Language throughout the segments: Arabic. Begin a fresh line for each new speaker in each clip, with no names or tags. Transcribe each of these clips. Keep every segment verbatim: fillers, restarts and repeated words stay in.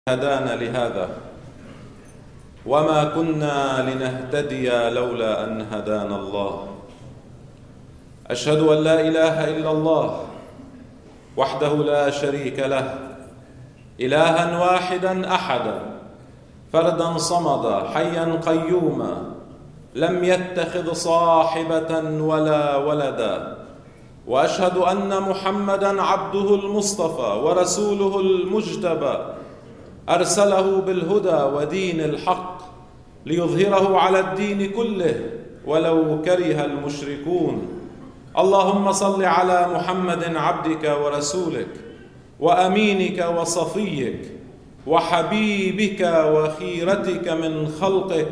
هدانا لهذا وما كنا لنهتدي لولا أن هدانا الله. أشهد أن لا إله إلا الله وحده لا شريك له، إلها واحدا أحدا فردا صمدا حيا قيوما، لم يتخذ صاحبة ولا ولدا. وأشهد أن محمدا عبده المصطفى ورسوله المجتبى، أرسله بالهدى ودين الحق ليظهره على الدين كله ولو كره المشركون. اللهم صل على محمد عبدك ورسولك وأمينك وصفيك وحبيبك وخيرتك من خلقك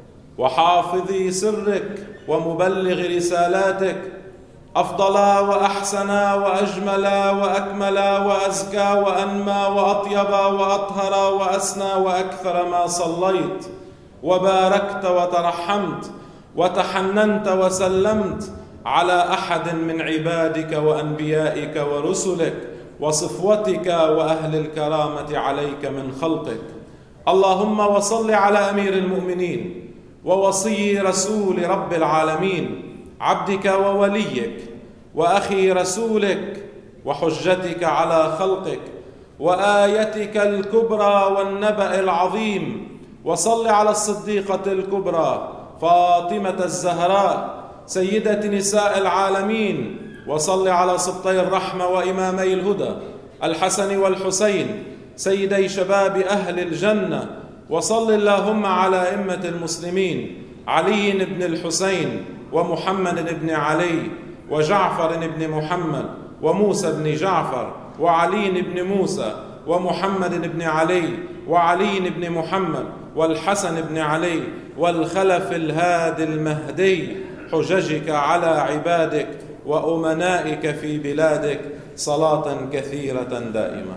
وحافظ سرك ومبلغ رسالاتك، أفضل وأحسن وأجمل وأكمل وأزكى وأنمى وأطيب وأطهر وأسنى وأكثر ما صليت وباركت وترحمت وتحننت وسلمت على أحد من عبادك وأنبيائك ورسلك وصفوتك وأهل الكرامة عليك من خلقك. اللهم وصل على أمير المؤمنين ووصي رسول رب العالمين، عبدك ووليك وأخي رسولك وحجتك على خلقك وآيتك الكبرى والنبأ العظيم. وصل على الصديقة الكبرى فاطمة الزهراء سيدة نساء العالمين، وصل على سبطي الرحمة وإمامي الهدى الحسن والحسين سيدي شباب أهل الجنة. وصل اللهم على أئمة المسلمين، علي بن الحسين ومحمد بن علي وجعفر بن محمد وموسى بن جعفر وعلي بن موسى ومحمد بن علي وعلي بن محمد والحسن بن علي والخلف الهادي المهدي، حججك على عبادك وأمنائك في بلادك صلاة كثيرة دائمة.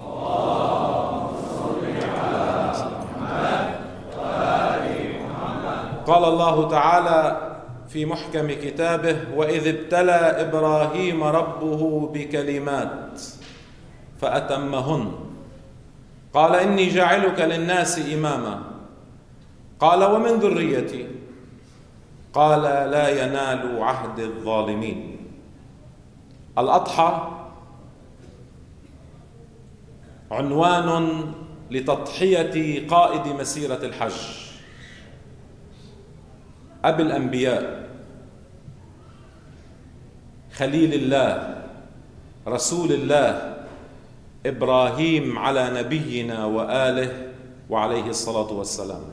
قال الله تعالى في محكم كتابه: وإذ ابتلى إبراهيم ربه بكلمات فأتمهن قال إني جاعلك للناس إماما قال ومن ذريتي قال لا ينال عهد الظالمين. الأضحى عنوان لتضحية قائد مسيرة الحج، أبي الأنبياء، خليل الله، رسول الله إبراهيم على نبينا وآله وعليه الصلاة والسلام.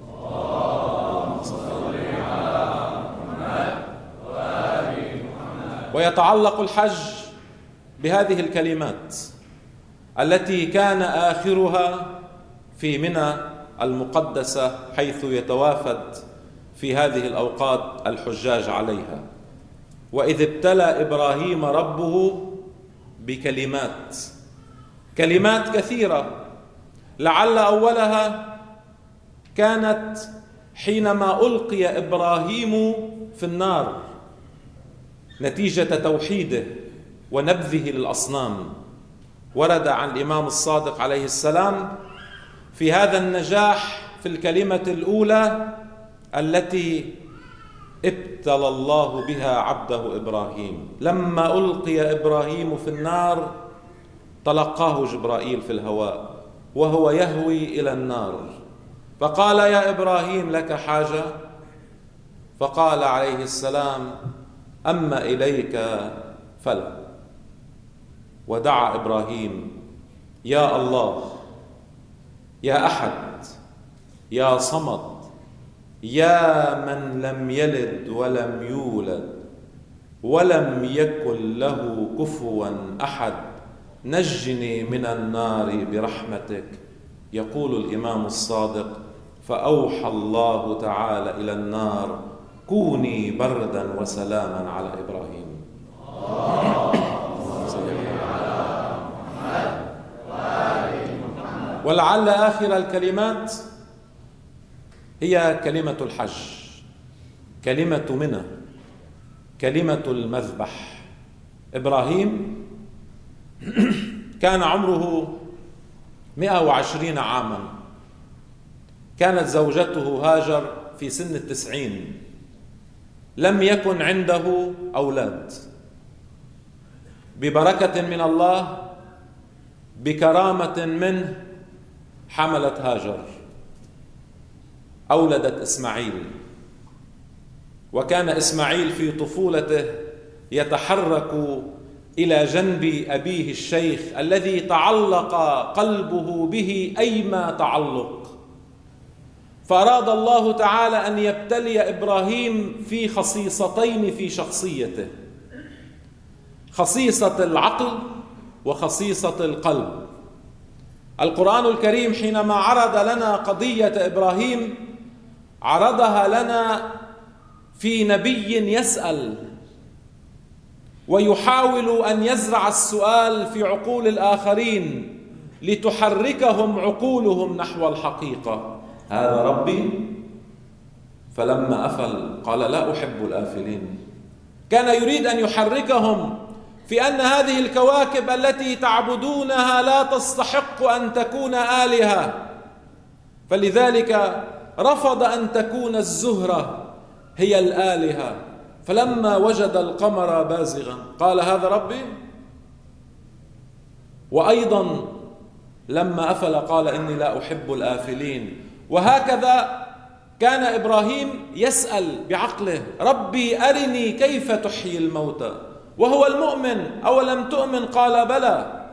ويتعلق الحج بهذه الكلمات التي كان آخرها في منى المقدسة، حيث يتوافد في هذه الأوقات الحجاج عليها. وإذ ابتلى إبراهيم ربه بكلمات، كلمات كثيرة، لعل أولها كانت حينما ألقي إبراهيم في النار نتيجة توحيده ونبذه للأصنام. ورد عن الإمام الصادق عليه السلام في هذا النجاح في الكلمة الأولى التي ابتلى الله بها عبده إبراهيم. لما ألقي إبراهيم في النار تلقاه جبرائيل في الهواء وهو يهوي إلى النار، فقال: يا إبراهيم لك حاجة؟ فقال عليه السلام: أما إليك فلا. ودعا إبراهيم: يا الله، يا أحد، يا صمد، يا من لم يلد ولم يولد ولم يكن له كفوا أحد، نجني من النار برحمتك. يقول الإمام الصادق: فأوحى الله تعالى إلى النار: كوني بردا وسلاما على إبراهيم. ولعل آخر الكلمات هي كلمة الحج، كلمة منى، كلمة المذبح. إبراهيم كان عمره مئة وعشرين عاما. كانت زوجته هاجر في سن التسعين، لم يكن عنده أولاد. ببركة من الله، بكرامة منه، حملت هاجر، أولدت إسماعيل. وكان إسماعيل في طفولته يتحرك إلى جنب أبيه الشيخ الذي تعلق قلبه به أيما تعلق. فأراد الله تعالى أن يبتلي إبراهيم في خصيصتين في شخصيته: خصيصة العقل وخصيصة القلب. القرآن الكريم حينما عرض لنا قضية إبراهيم عرضها لنا في نبي يسأل ويحاول أن يزرع السؤال في عقول الآخرين لتحركهم عقولهم نحو الحقيقة. هذا ربي؟ فلما أفل قال لا أحب الآفلين. كان يريد أن يحركهم في أن هذه الكواكب التي تعبدونها لا تستحق أن تكون آلهة، فلذلك رفض أن تكون الزهرة هي الآلهة. فلما وجد القمر بازغا قال هذا ربي. وأيضا لما أفل قال إني لا أحب الآفلين. وهكذا كان إبراهيم يسأل بعقله: ربي أرني كيف تحيي الموتى، وهو المؤمن. أولم تؤمن؟ قال بلى.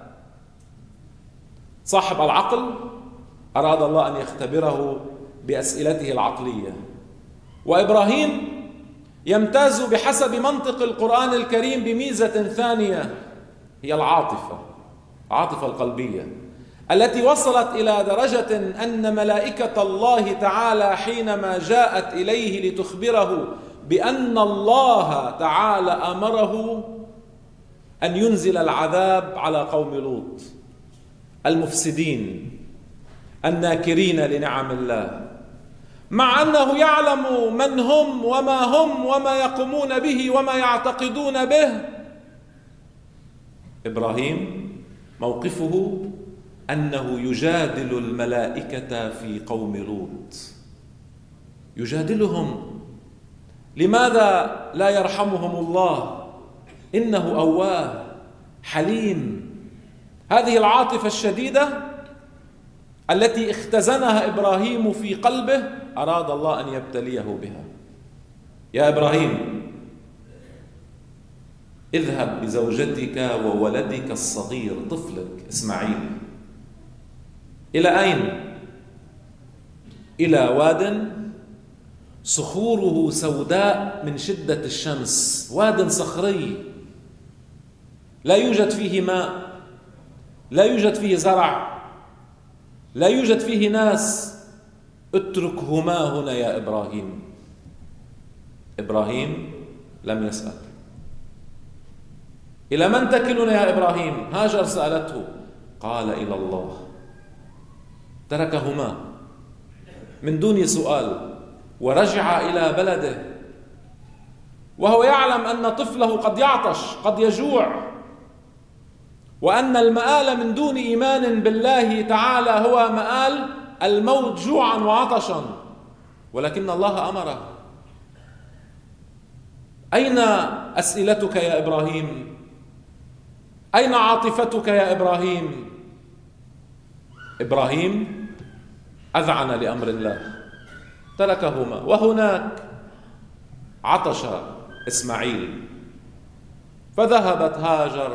صاحب العقل أراد الله أن يختبره بأسئلته العقلية. وإبراهيم يمتاز بحسب منطق القرآن الكريم بميزة ثانية، هي العاطفة، العاطفة القلبية التي وصلت إلى درجة أن ملائكة الله تعالى حينما جاءت إليه لتخبره بأن الله تعالى أمره أن ينزل العذاب على قوم لوط المفسدين الناكرين لنعم الله، مع أنه يعلم من هم وما هم وما يقومون به وما يعتقدون به، إبراهيم موقفه أنه يجادل الملائكة في قوم لوط، يجادلهم. لماذا لا يرحمهم الله؟ إنه أواه حليم. هذه العاطفة الشديدة التي اختزنها إبراهيم في قلبه أراد الله أن يبتليه بها. يا إبراهيم، اذهب بزوجتك وولدك الصغير طفلك إسماعيل. إلى أين؟ إلى واد صخوره سوداء من شدة الشمس، واد صخري لا يوجد فيه ماء، لا يوجد فيه زرع، لا يوجد فيه ناس. اتركهما هنا يا إبراهيم. إبراهيم لم يسأل. إلى من تكلنا يا إبراهيم؟ هاجر سألته، قال إلى الله. تركهما من دون سؤال ورجع إلى بلده وهو يعلم أن طفله قد يعطش، قد يجوع، وأن المآل من دون إيمان بالله تعالى هو مآل الموت جوعا وعطشا، ولكن الله أمره. أين أسئلتك يا إبراهيم؟ أين عاطفتك يا إبراهيم؟ إبراهيم أذعن لأمر الله، تركهما. وهناك عطش إسماعيل، فذهبت هاجر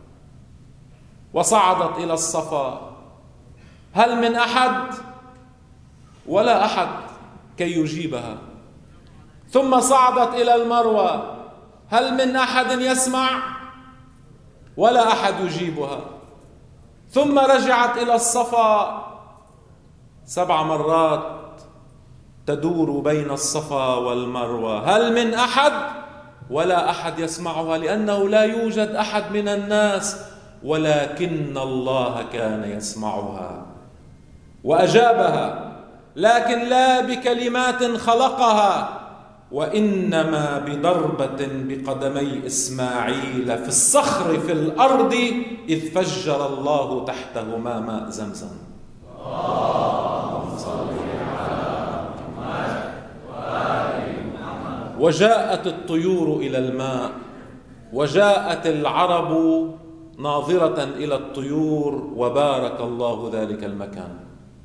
وصعدت إلى الصفا. هل من أحد؟ ولا أحد كي يجيبها. ثم صعدت إلى المروة. هل من أحد يسمع؟ ولا أحد يجيبها. ثم رجعت إلى الصفا سبع مرات تدور بين الصفا والمروة. هل من أحد؟ ولا أحد يسمعها، لأنه لا يوجد أحد من الناس، ولكن الله كان يسمعها وأجابها، لكن لا بكلمات خلقها، وإنما بضربة بقدمي إسماعيل في الصخر في الأرض إذ فجر الله تحتهما ماء زمزم. وجاءت الطيور إلى الماء، وجاءت العرب ناظرة إلى الطيور، وبارك الله ذلك المكان.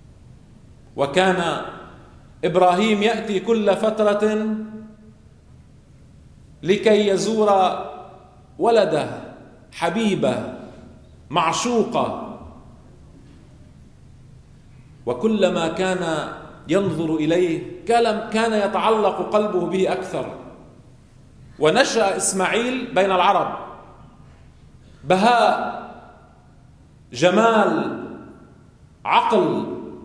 وكان إبراهيم يأتي كل فترة لكي يزور ولده، حبيبه، معشوقه، وكلما كان ينظر إليه كان يتعلق قلبه به أكثر. ونشأ إسماعيل بين العرب، بهاء، جمال، عقل،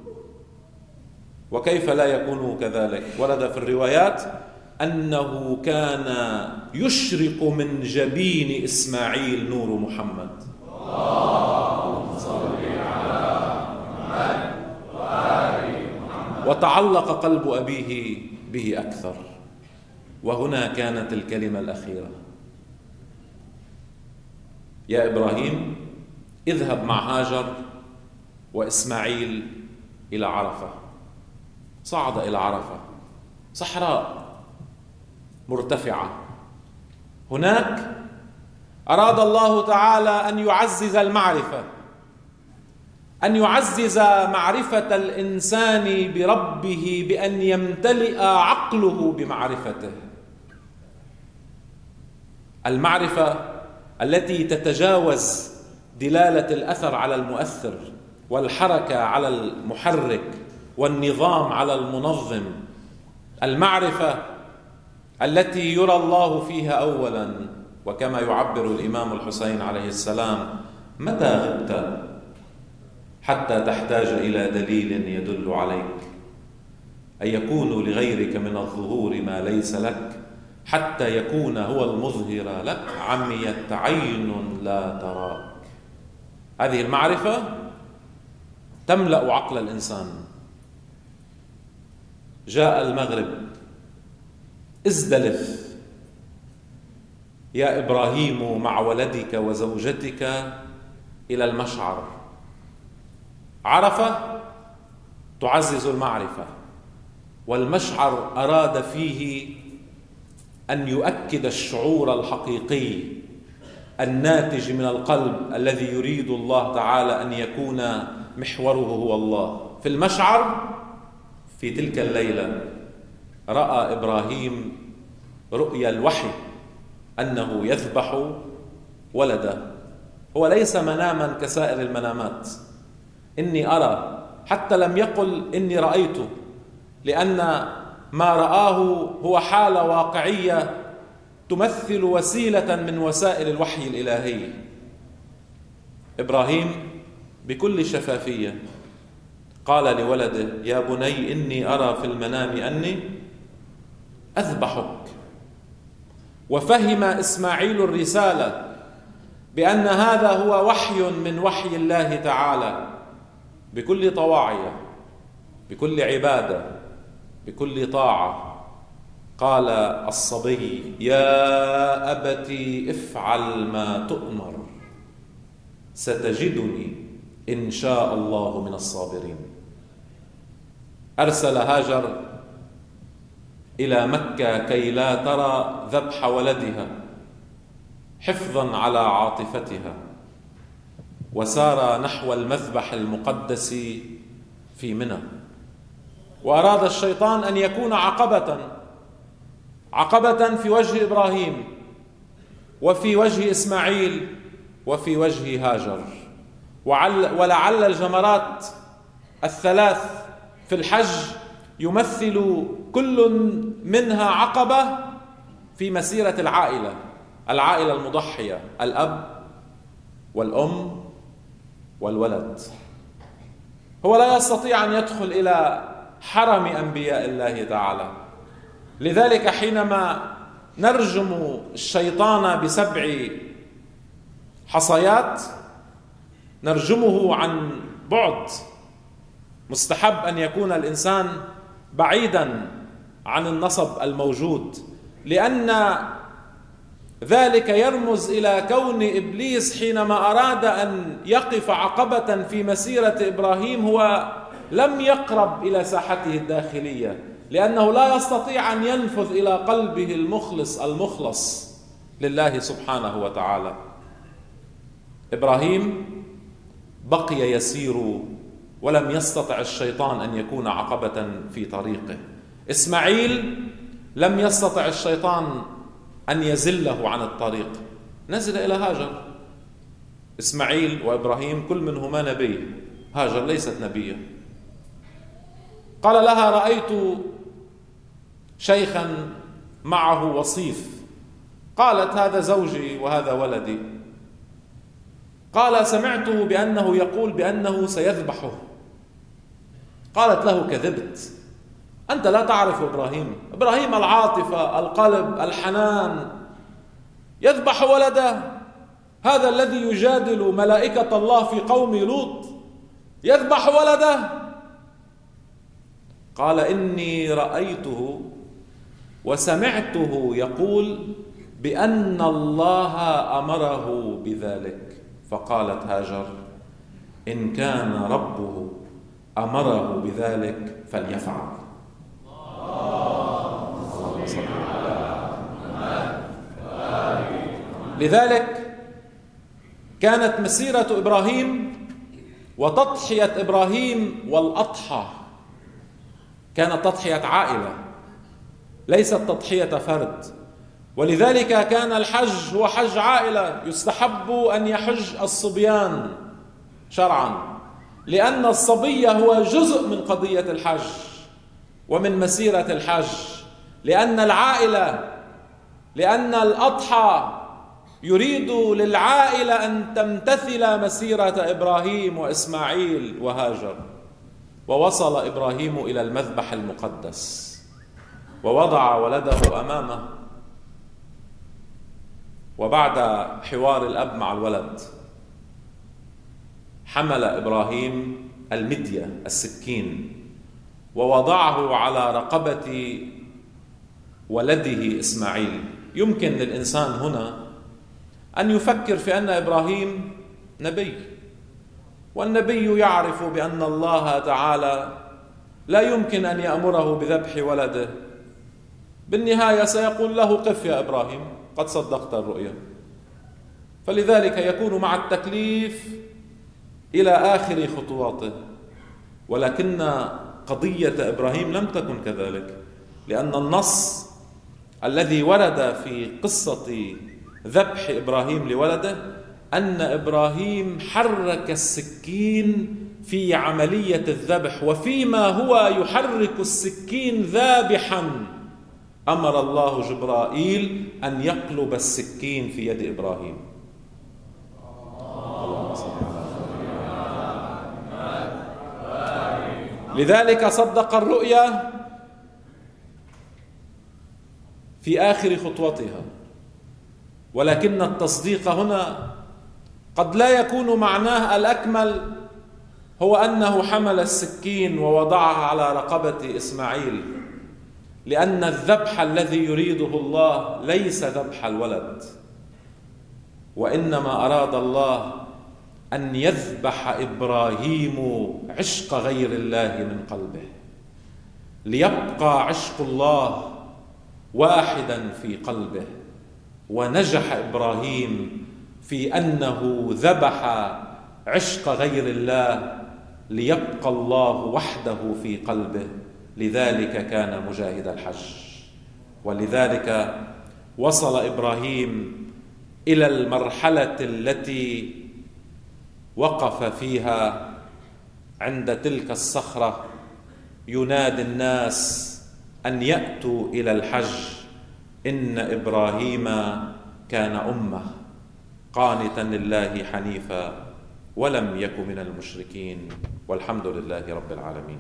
وكيف لا يكون كذلك؟ ورد في الروايات أنه كان يشرق من جبين إسماعيل نور محمد. اللهم صل على محمد وآل محمد. وتعلق قلب أبيه به أكثر. وهنا كانت الكلمة الأخيرة: يا إبراهيم اذهب مع هاجر وإسماعيل إلى عرفة. صعد إلى عرفة، صحراء مرتفعة. هناك أراد الله تعالى أن يعزز المعرفة، أن يعزز معرفة الإنسان بربه بأن يمتلئ عقله بمعرفته، المعرفة التي تتجاوز دلالة الأثر على المؤثر، والحركة على المحرك، والنظام على المنظم، المعرفة التي يرى الله فيها أولا، وكما يعبر الإمام الحسين عليه السلام: متى غبت حتى تحتاج إلى دليل يدل عليك، أن يكون لغيرك من الظهور ما ليس لك حتى يكون هو المظهر لك، عميت عين لا تراك. هذه المعرفة تملأ عقل الإنسان. جاء المغرب، ازدلف يا إبراهيم مع ولدك وزوجتك إلى المشعر. عرفة تعزز المعرفة، والمشعر أراد فيه أن يؤكد الشعور الحقيقي الناتج من القلب الذي يريد الله تعالى أن يكون محوره هو الله. في المشعر في تلك الليلة رأى إبراهيم رؤيا الوحي أنه يذبح ولده. هو ليس مناما كسائر المنامات، إني أرى، حتى لم يقل إني رأيته، لأن ما رآه هو حالة واقعية تمثل وسيلة من وسائل الوحي الإلهي. إبراهيم بكل شفافية قال لولده: يا بني إني أرى في المنام أني أذبحك. وفهم إسماعيل الرسالة بأن هذا هو وحي من وحي الله تعالى، بكل طواعية، بكل عبادة، بكل طاعة. قال الصبي: يا أبت افعل ما تؤمر ستجدني إن شاء الله من الصابرين. أرسل هاجر إلى مكة كي لا ترى ذبح ولدها حفظا على عاطفتها، وسار نحو المذبح المقدس في منى. وأراد الشيطان أن يكون عقبة عقبة في وجه إبراهيم، وفي وجه إسماعيل، وفي وجه هاجر. ولعل الجمرات الثلاث في الحج يمثل كل منها عقبة في مسيرة العائلة، العائلة المضحية، الأب والأم والولد. هو لا يستطيع أن يدخل إلى حرم أنبياء الله تعالى. لذلك حينما نرجم الشيطان بسبع حصيات نرجمه عن بعد. مستحب أن يكون الإنسان بعيدا عن النصب الموجود، لأن ذلك يرمز إلى كون إبليس حينما أراد أن يقف عقبة في مسيرة إبراهيم هو لم يقرب إلى ساحته الداخلية، لأنه لا يستطيع أن ينفذ إلى قلبه المخلص المخلص لله سبحانه وتعالى. إبراهيم بقي يسير ولم يستطع الشيطان أن يكون عقبة في طريقه. إسماعيل لم يستطع الشيطان أن يزله عن الطريق، نزل إلى هاجر. إسماعيل وإبراهيم كل منهما نبي، هاجر ليست نبية. قال لها: رأيت شيخا معه وصيف. قالت: هذا زوجي وهذا ولدي. قال: سمعته بأنه يقول بأنه سيذبحه. قالت له: كذبت، أنت لا تعرف إبراهيم. إبراهيم العاطفة، القلب، الحنان، يذبح ولده. هذا الذي يجادل ملائكة الله في قوم لوط يذبح ولده. قال: إني رأيته وسمعته يقول بأن الله أمره بذلك. فقالت هاجر: إن كان ربه أمره بذلك فليفعل. لذلك كانت مسيرة إبراهيم وتضحية إبراهيم والأضحى كانت تضحية عائلة، ليست تضحية فرد. ولذلك كان الحج هو حج عائلة. يستحب أن يحج الصبيان شرعا، لأن الصبي هو جزء من قضية الحج ومن مسيرة الحج، لأن العائلة، لأن الأضحى يريد للعائلة أن تمتثل مسيرة إبراهيم وإسماعيل وهاجر. ووصل إبراهيم إلى المذبح المقدس ووضع ولده أمامه. وبعد حوار الأب مع الولد حمل إبراهيم المدية السكين ووضعه على رقبة ولده إسماعيل. يمكن للإنسان هنا أن يفكر في أن إبراهيم نبي، والنبي يعرف بأن الله تعالى لا يمكن أن يأمره بذبح ولده. بالنهاية سيقول له: قف يا إبراهيم، قد صدقت الرؤيا. فلذلك يكون مع التكليف إلى آخر خطواته. ولكن قضية إبراهيم لم تكن كذلك، لأن النص الذي ورد في قصة ذبح إبراهيم لولده أن إبراهيم حرك السكين في عملية الذبح، وفيما هو يحرك السكين ذابحا أمر الله جبرائيل أن يقلب السكين في يد إبراهيم. لذلك صدق الرؤيا في آخر خطوتها. ولكن التصديق هنا قد لا يكون معناه الأكمل هو أنه حمل السكين ووضعها على رقبة إسماعيل، لأن الذبح الذي يريده الله ليس ذبح الولد، وإنما أراد الله أن يذبح إبراهيم عشق غير الله من قلبه، ليبقى عشق الله واحدا في قلبه. ونجح إبراهيم في أنه ذبح عشق غير الله ليبقى الله وحده في قلبه. لذلك كان مجاهد الحج. ولذلك وصل إبراهيم إلى المرحلة التي وقف فيها عند تلك الصخرة ينادي الناس أن يأتوا إلى الحج. إن إبراهيم كان أمة قانتا لله حنيفا ولم يك من المشركين، والحمد لله رب العالمين.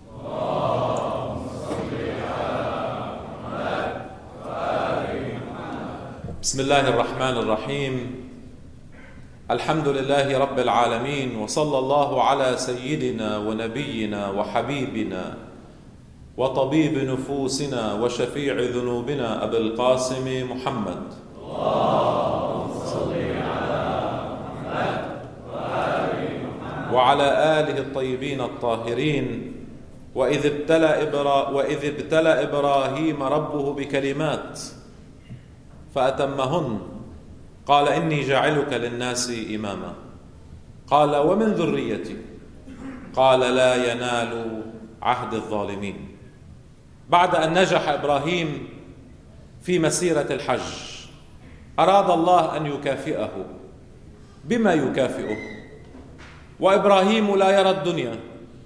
بسم الله الرحمن الرحيم. الحمد لله رب العالمين، وصلى الله على سيدنا ونبينا وحبيبنا وطبيب نفوسنا وشفيع ذنوبنا أبي القاسم محمد. اللهم صل على محمد وعلى آله الطيبين الطاهرين. وإذ ابتلى, إبرا وإذ ابتلى إبراهيم ربه بكلمات فأتمهن قال إني جاعلك للناس إماما قال ومن ذريتي قال لا ينال عهد الظالمين. بعد أن نجح إبراهيم في مسيرة الحج أراد الله أن يكافئه. بما يكافئه؟ وإبراهيم لا يرى الدنيا،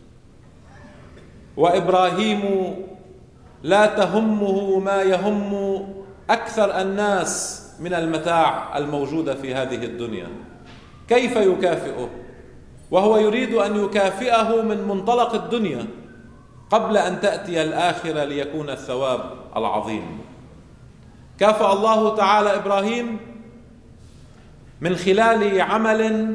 وإبراهيم لا تهمه ما يهم أكثر الناس من المتاع الموجودة في هذه الدنيا. كيف يكافئه وهو يريد أن يكافئه من منطلق الدنيا قبل أن تأتي الآخرة ليكون الثواب العظيم؟ كافأ الله تعالى إبراهيم من خلال عمل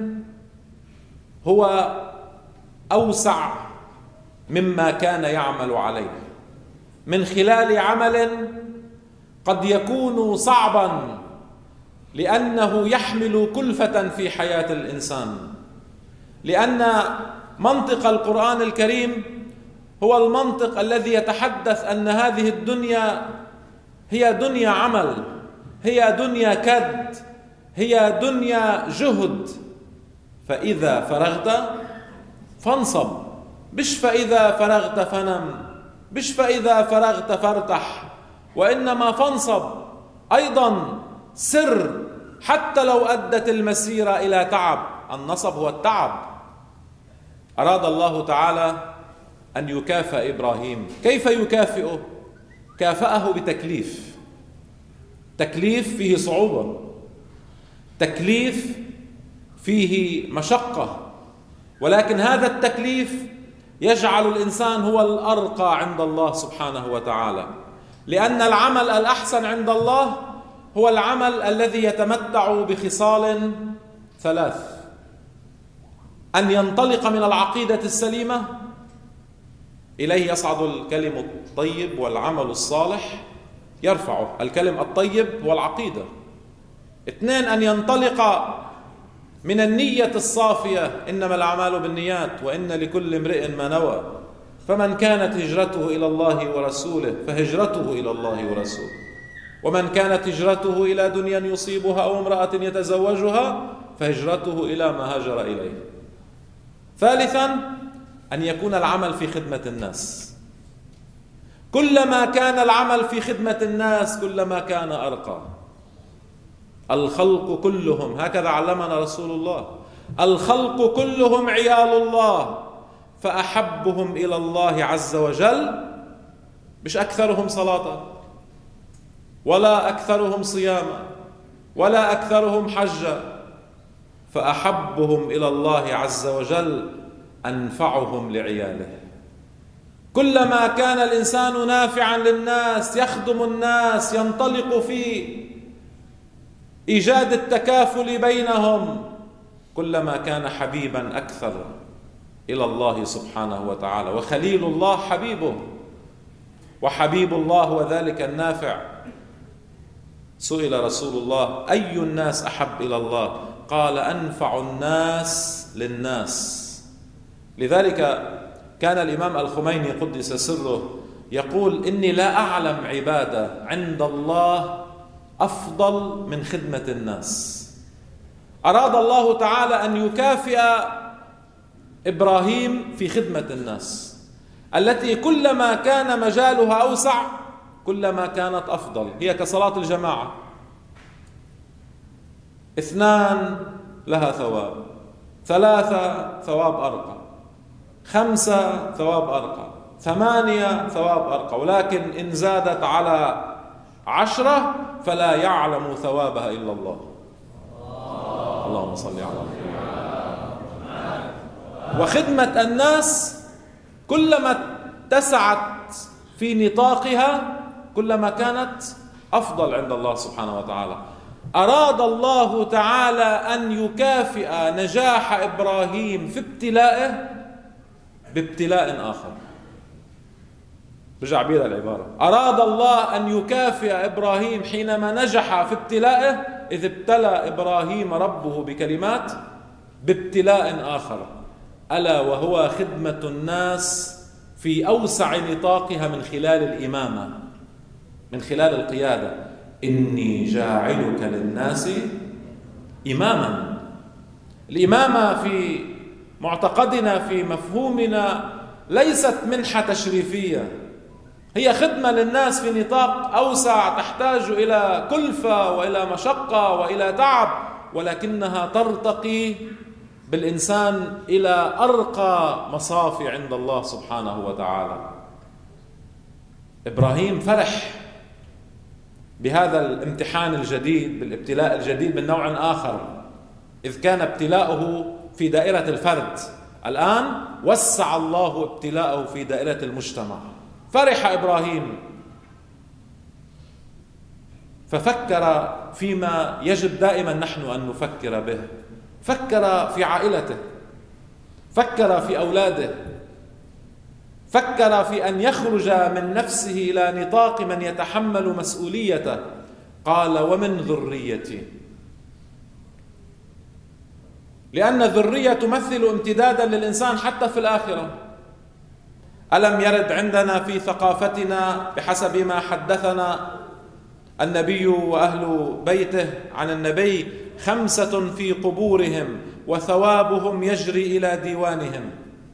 هو أوسع مما كان يعمل عليه، من خلال عمل قد يكون صعبا لأنه يحمل كلفة في حياة الإنسان، لأن منطق القرآن الكريم هو المنطق الذي يتحدث أن هذه الدنيا هي دنيا عمل، هي دنيا كد، هي دنيا جهد. فإذا فرغت فانصب، مش فإذا فرغت فنم، مش فإذا فرغت فارتح، وإنما فانصب. أيضا سر حتى لو أدت المسيرة إلى تعب، النصب هو التعب. أراد الله تعالى أن يكافئ إبراهيم. كيف يكافئه؟ كافأه بتكليف، تكليف فيه صعوبة، تكليف فيه مشقة، ولكن هذا التكليف يجعل الإنسان هو الأرقى عند الله سبحانه وتعالى، لأن العمل الأحسن عند الله هو العمل الذي يتمتع بخصال ثلاث: أن ينطلق من العقيدة السليمة، إليه يصعد الكلم الطيب والعمل الصالح يرفعه. الكلم الطيب والعقيدة. اثنين، أن ينطلق من النية الصافية، إنما الأعمال بالنيات وإن لكل امرئ ما نوى، فمن كانت هجرته إلى الله ورسوله فهجرته إلى الله ورسوله، ومن كانت هجرته إلى دنيا يصيبها أو امرأة يتزوجها فهجرته إلى ما هاجر إليه. ثالثا، أن يكون العمل في خدمة الناس. كلما كان العمل في خدمة الناس كلما كان أرقى. الخلق كلهم، هكذا علمنا رسول الله، الخلق كلهم عيال الله، فأحبهم إلى الله عز وجل مش أكثرهم صلاة ولا أكثرهم صياما ولا أكثرهم حجا، فأحبهم إلى الله عز وجل أنفعهم لعياله. كلما كان الإنسان نافعا للناس، يخدم الناس، ينطلق في إيجاد التكافل بينهم، كلما كان حبيبا أكثر إلى الله سبحانه وتعالى. وخليل الله حبيبه، وحبيب الله هو ذلك النافع. سئل رسول الله: أي الناس أحب إلى الله؟ قال: أنفع الناس للناس. لذلك كان الإمام الخميني قدس سره يقول: إني لا أعلم عبادة عند الله أفضل من خدمة الناس. أراد الله تعالى أن يكافئ إبراهيم في خدمة الناس، التي كلما كان مجالها أوسع كلما كانت أفضل. هي كصلاة الجماعة، اثنان لها ثواب، ثلاثة ثواب أرقى، خمسة ثواب أرقى، ثمانية ثواب أرقى، ولكن إن زادت على عشرة فلا يعلم ثوابها إلا الله. اللهم صل على محمد. وخدمة الناس كلما اتسعت في نطاقها كلما كانت أفضل عند الله سبحانه وتعالى. أراد الله تعالى أن يكافئ نجاح إبراهيم في ابتلائه بابتلاء آخر. برجع بيها العبارة: أراد الله أن يكافئ إبراهيم حينما نجح في ابتلائه، إذ ابتلى إبراهيم ربه بكلمات، بابتلاء آخر. ألا وهو خدمة الناس في أوسع نطاقها من خلال الإمامة، من خلال القيادة. إني جاعلك للناس إماما. الإمامة في معتقدنا، في مفهومنا، ليست منحة تشريفية، هي خدمة للناس في نطاق أوسع تحتاج إلى كلفة وإلى مشقة وإلى تعب، ولكنها ترتقي بالإنسان إلى أرقى مصافي عند الله سبحانه وتعالى. إبراهيم فرح بهذا الامتحان الجديد، بالابتلاء الجديد من نوع آخر، إذ كان ابتلاؤه في دائرة الفرد، الآن وسع الله ابتلاؤه في دائرة المجتمع. فرح إبراهيم ففكر فيما يجب دائما نحن أن نفكر به، فكر في عائلته، فكر في أولاده، فكر في أن يخرج من نفسه إلى نطاق من يتحمل مسؤوليته. قال: ومن ذريتي، لأن الذرية تمثل امتدادا للإنسان حتى في الآخرة. ألم يرد عندنا في ثقافتنا بحسب ما حدثنا النبي وأهل بيته عن النبي: خمسة في قبورهم وثوابهم يجري إلى ديوانهم.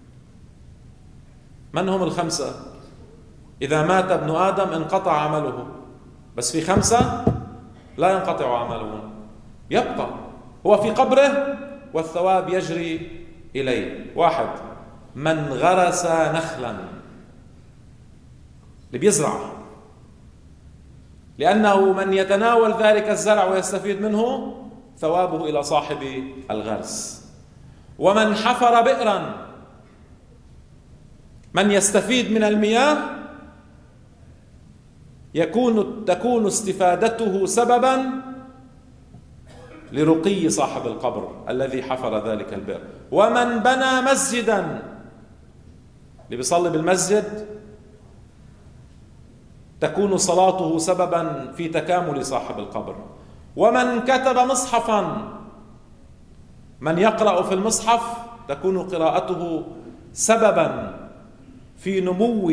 من هم الخمسة؟ إذا مات ابن آدم انقطع عمله، بس في خمسة لا ينقطع عمله، يبقى هو في قبره والثواب يجري إليه. واحد: من غرس نخلا، اللي بيزرع، لأنه من يتناول ذلك الزرع ويستفيد منه ثوابه إلى صاحب الغرس. ومن حفر بئرا، من يستفيد من المياه يكون تكون استفادته سببا لرقي صاحب القبر الذي حفر ذلك البئر. ومن بنى مسجدا، اللي بيصلي بالمسجد تكون صلاته سببا في تكامل صاحب القبر. ومن كتب مصحفا، من يقرأ في المصحف تكون قراءته سببا في نمو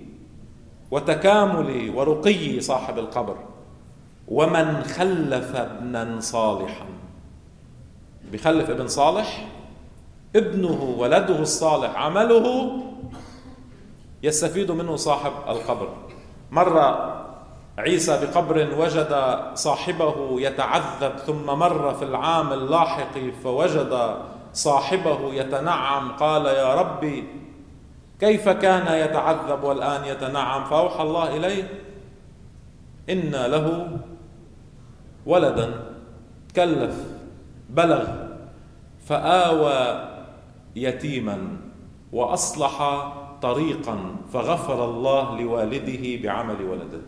وتكامل ورقي صاحب القبر. ومن خلف ابنا صالحا، بيخلف ابن صالح، ابنه ولده الصالح عمله يستفيد منه صاحب القبر. مر عيسى بقبر وجد صاحبه يتعذب، ثم مر في العام اللاحق فوجد صاحبه يتنعم، قال: يا ربي كيف كان يتعذب والآن يتنعم؟ فأوحى الله إليه: إن له ولدا كلف بلغ فآوى يتيما وأصلح طريقا فغفر الله لوالده بعمل ولده.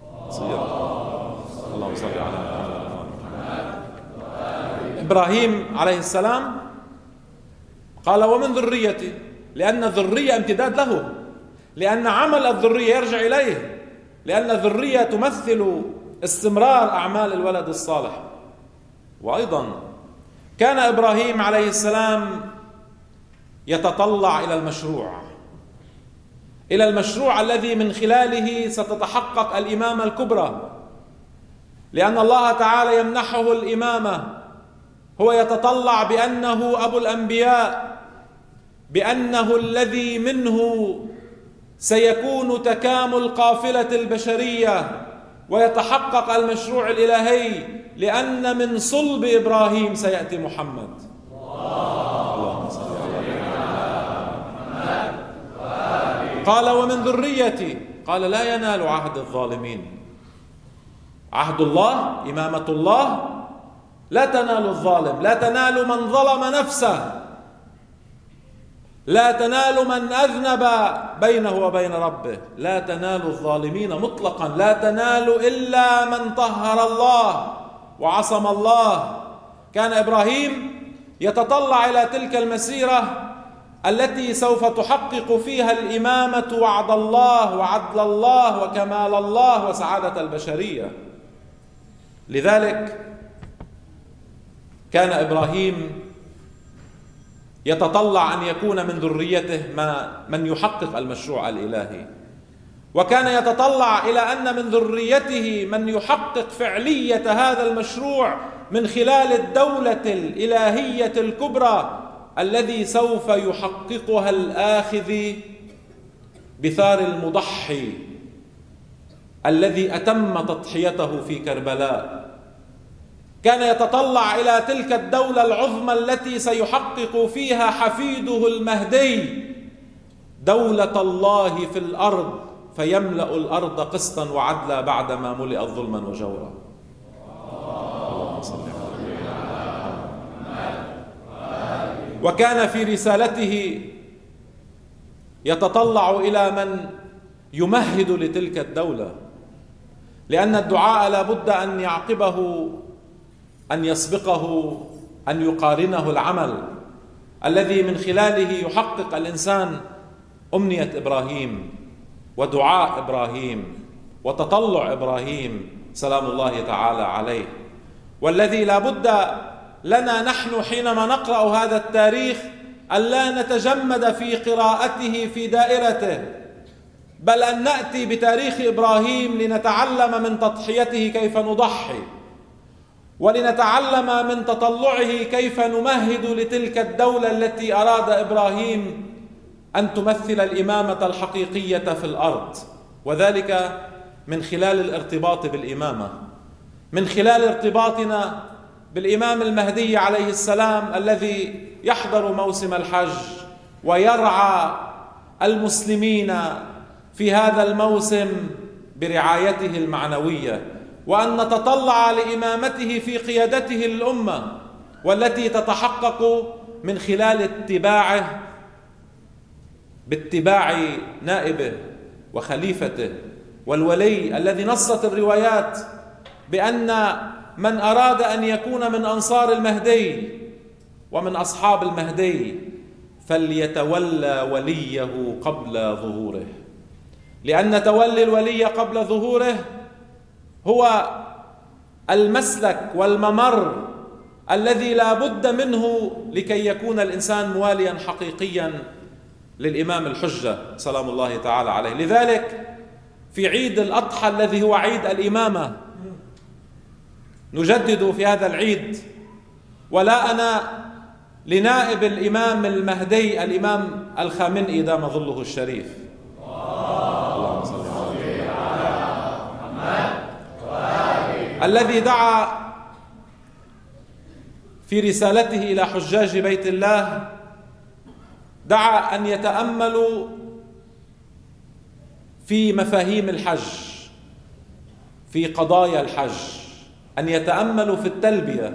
اللهم صل على محمد. إبراهيم عليه السلام قال: ومن ذريتي، لأن الذرية امتداد له، لأن عمل الذرية يرجع إليه، لأن الذرية تمثل استمرار أعمال الولد الصالح. وأيضا كان إبراهيم عليه السلام يتطلع إلى المشروع، إلى المشروع الذي من خلاله ستتحقق الإمامة الكبرى، لأن الله تعالى يمنحه الإمامة. هو يتطلع بأنه أبو الأنبياء، بأنه الذي منه سيكون تكامل قافلة البشرية ويتحقق المشروع الإلهي، لأن من صلب إبراهيم سيأتي محمد. اللهم صل على محمد. قال: ومن ذريتي، قال: لا ينال عهد الظالمين. عهد الله، إمامة الله لا تنال الظالم، لا تنال من ظلم نفسه، لا تنال من أذنب بينه وبين ربه، لا تنال الظالمين مطلقا، لا تنال إلا من طهر الله وعصم الله. كان إبراهيم يتطلع إلى تلك المسيرة التي سوف تحقق فيها الإمامة وعد الله وعدل الله وكمال الله وسعادة البشرية. لذلك كان إبراهيم يتطلع أن يكون من ذريته ما من يحقق المشروع الإلهي، وكان يتطلع إلى أن من ذريته من يحقق فعلية هذا المشروع من خلال الدولة الإلهية الكبرى الذي سوف يحققها الآخذ بثار المضحي الذي أتم تضحيته في كربلاء. كان يتطلع إلى تلك الدولة العظمى التي سيحقق فيها حفيده المهدي دولة الله في الأرض، فيملأ الأرض قسطا وعدلا بعدما ملئت ظلما وجورا. وكان في رسالته يتطلع إلى من يمهد لتلك الدولة، لأن الدعاء لا بد أن يعقبه أن يسبقه أن يقارنه العمل الذي من خلاله يحقق الإنسان أمنية إبراهيم ودعاء إبراهيم وتطلع إبراهيم سلام الله تعالى عليه، والذي لا بد لنا نحن حينما نقرأ هذا التاريخ ألا نتجمد في قراءته في دائرته، بل أن نأتي بتاريخ إبراهيم لنتعلم من تضحيته كيف نضحي، ولنتعلم من تطلعه كيف نمهد لتلك الدولة التي أراد إبراهيم أن تمثل الإمامة الحقيقية في الأرض، وذلك من خلال الارتباط بالإمامة، من خلال ارتباطنا بالإمام المهدي عليه السلام الذي يحضر موسم الحج ويرعى المسلمين في هذا الموسم برعايته المعنوية، وأن نتطلع لإمامته في قيادته للأمة، والتي تتحقق من خلال اتباعه باتباع نائبه وخليفته والولي الذي نصت الروايات بأن من أراد أن يكون من أنصار المهدي ومن أصحاب المهدي فليتولى وليه قبل ظهوره، لأن تولي الولي قبل ظهوره هو المسلك والممر الذي لا بد منه لكي يكون الإنسان مواليا حقيقيا للإمام الحجة سلام الله تعالى عليه. لذلك في عيد الأضحى الذي هو عيد الإمامة نجدد في هذا العيد ولا أنا لنائب الإمام المهدي الإمام الخامنئي دام ظله الشريف. اللهم صل على محمد الذي دعا في رسالته إلى حجاج بيت الله، دعا أن يتأملوا في مفاهيم الحج، في قضايا الحج، أن يتأملوا في التلبية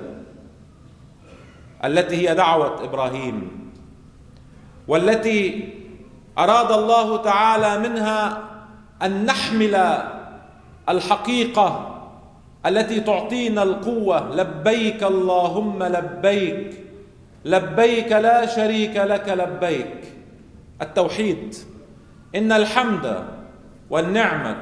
التي هي دعوة إبراهيم، والتي أراد الله تعالى منها أن نحمل الحقيقة التي تعطينا القوة. لبيك اللهم لبيك، لبيك لا شريك لك لبيك. التوحيد، إن الحمد والنعمة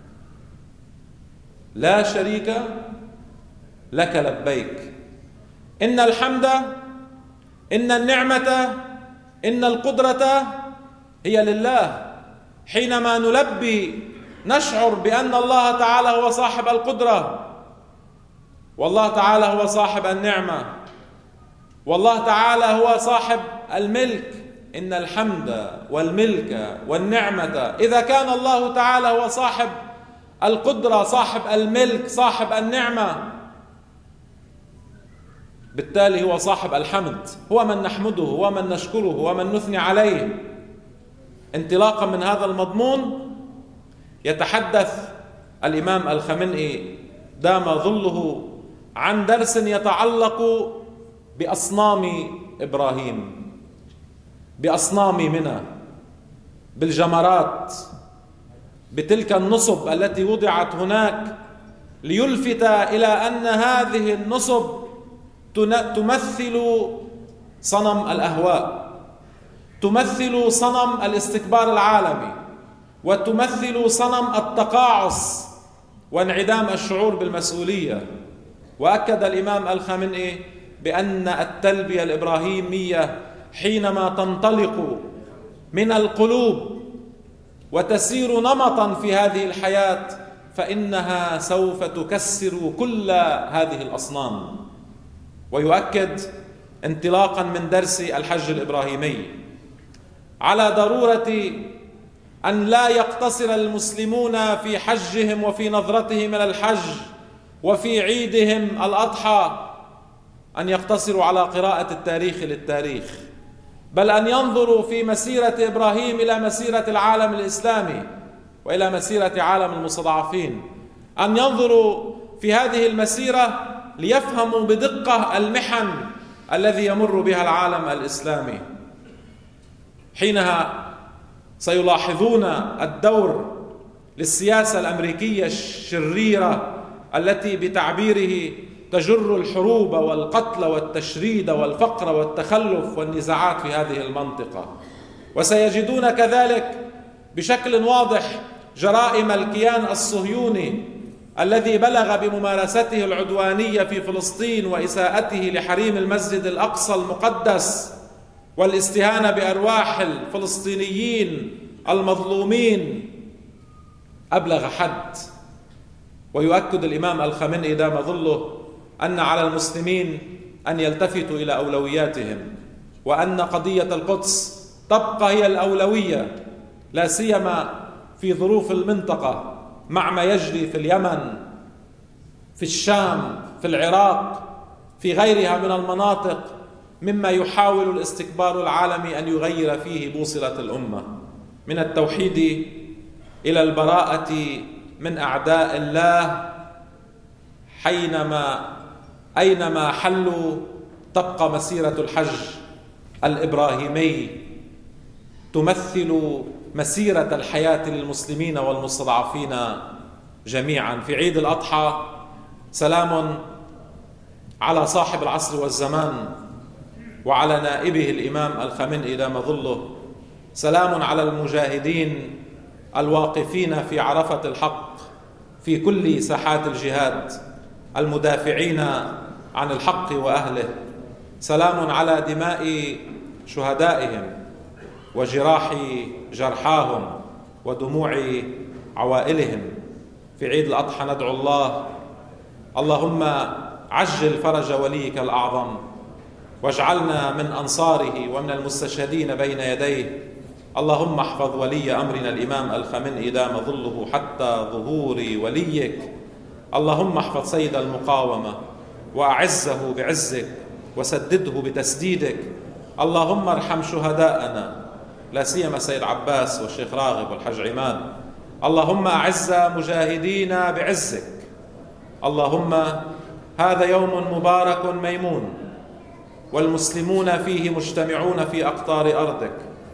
لا شريك لك لبيك. إن الحمد، إن النعمة، إن القدرة هي لله. حينما نلبي نشعر بأن الله تعالى هو صاحب القدرة، والله تعالى هو صاحب النعمة، والله تعالى هو صاحب الملك. إن الحمد والملك والنعمة، إذا كان الله تعالى هو صاحب القدرة، صاحب الملك، صاحب النعمة، بالتالي هو صاحب الحمد، هو من نحمده، هو من نشكره، هو من نثني عليه. انطلاقا من هذا المضمون يتحدث الإمام الخامنئي دام ظله عن درس يتعلق بأصنام إبراهيم، بأصنام منى، بالجمرات، بتلك النصب التي وضعت هناك ليلفت إلى أن هذه النصب تمثل صنم الأهواء، تمثل صنم الاستكبار العالمي، وتمثل صنم التقاعس وانعدام الشعور بالمسؤولية. وأكد الإمام الخامنئي بأن التلبية الإبراهيمية حينما تنطلق من القلوب وتسير نمطا في هذه الحياة فإنها سوف تكسر كل هذه الأصنام. ويؤكد انطلاقا من درس الحج الإبراهيمي على ضرورة أن لا يقتصر المسلمون في حجهم وفي نظرتهم إلى الحج وفي عيدهم الأضحى أن يقتصروا على قراءة التاريخ للتاريخ، بل أن ينظروا في مسيرة إبراهيم إلى مسيرة العالم الإسلامي وإلى مسيرة عالم المستضعفين، أن ينظروا في هذه المسيرة ليفهموا بدقة المحن الذي يمر بها العالم الإسلامي. حينها سيلاحظون الدور للسياسة الأمريكية الشريرة التي بتعبيره تجر الحروب والقتل والتشريد والفقر والتخلف والنزاعات في هذه المنطقة، وسيجدون كذلك بشكل واضح جرائم الكيان الصهيوني الذي بلغ بممارسته العدوانية في فلسطين وإساءته لحريم المسجد الأقصى المقدس والاستهانة بأرواح الفلسطينيين المظلومين أبلغ حد. ويؤكد الإمام الخامنئي دام ظله أن على المسلمين أن يلتفتوا إلى أولوياتهم، وأن قضية القدس تبقى هي الأولوية، لا سيما في ظروف المنطقة مع ما يجري في اليمن، في الشام، في العراق، في غيرها من المناطق مما يحاول الاستكبار العالمي أن يغير فيه بوصلة الأمة من التوحيد إلى البراءة من أعداء الله. حينما أينما حلوا تبقى مسيرة الحج الإبراهيمي تمثل مسيرة الحياة للمسلمين والمستضعفين جميعا. في عيد الأضحى سلام على صاحب العصر والزمان وعلى نائبه الإمام الخامنئي دام ظله، سلام على المجاهدين الواقفين في عرفة الحق في كل ساحات الجهاد، المدافعين عن الحق وأهله، سلام على دماء شهدائهم وجراح جرحاهم ودموع عوائلهم. في عيد الأضحى ندعو الله: اللهم عجل فرج وليك الأعظم، واجعلنا من أنصاره ومن المستشهدين بين يديه. اللهم احفظ ولي أمرنا الإمام الخامنئي دام ظله حتى ظهور وليك. اللهم احفظ سيد المقاومة وأعزه بعزك وسدده بتسديدك. اللهم ارحم شهداءنا، لا سيما سيد عباس والشيخ راغب والحج عماد. اللهم أعز مجاهدينا بعزك. اللهم هذا يوم مبارك ميمون والمسلمون فيه مجتمعون في أقطار أرضك،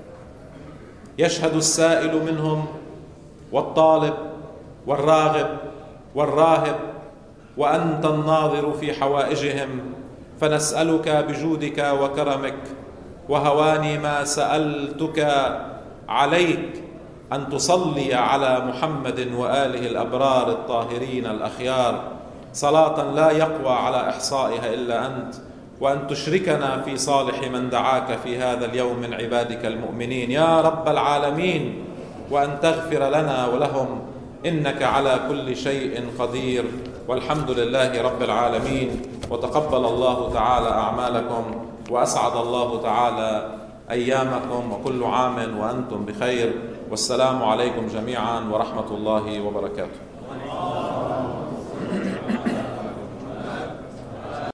يشهد السائل منهم والطالب والراغب والراهب، وأنت الناظر في حوائجهم، فنسألك بجودك وكرمك وهواني ما سألتك عليك أن تصلي على محمد وآله الأبرار الطاهرين الأخيار صلاة لا يقوى على إحصائها إلا أنت، وأن تشركنا في صالح من دعاك في هذا اليوم من عبادك المؤمنين يا رب العالمين، وأن تغفر لنا ولهم إنك على كل شيء قدير. والحمد لله رب العالمين، وتقبل الله تعالى أعمالكم، وأسعد الله تعالى أيامكم، وكل عام وأنتم بخير، والسلام عليكم جميعا ورحمة الله وبركاته.